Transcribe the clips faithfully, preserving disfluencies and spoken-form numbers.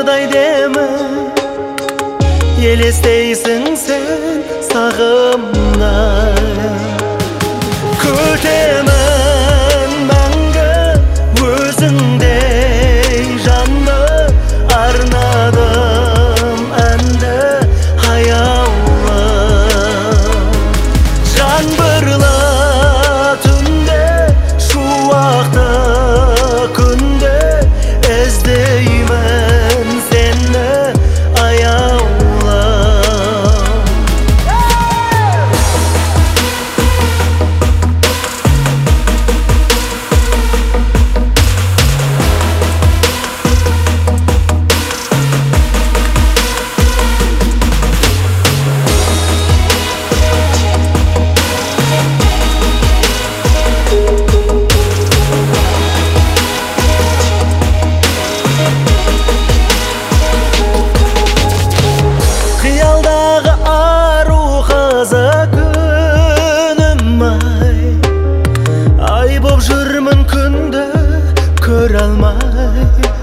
таусылардай демі, елестейсің сен сағымда. Күтемін мәңгі өзіңдей жанды, арнадым әнді аяулы. Жаңбырлы түнде, шуақты күнде іздеймін сені аяулы. Қиялдағы ару қызы күнім ай, ай боп жүрмін күнді көре алмай.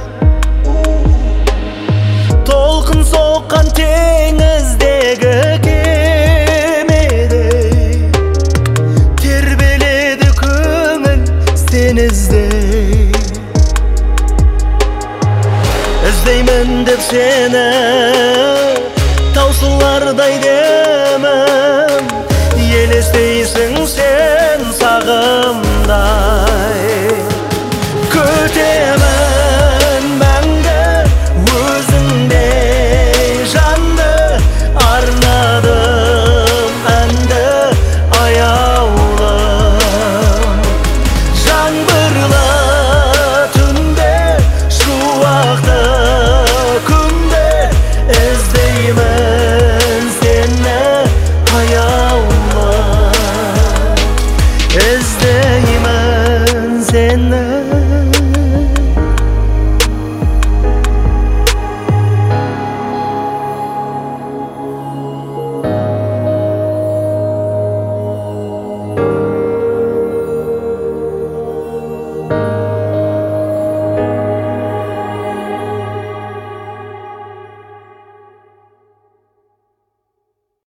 Толқын соққан теңіздегі кемедей, тербеледі көңіл сені іздей. Іздеймін деп сені таусылардай демім, елестейсің сен сағымдай. Күте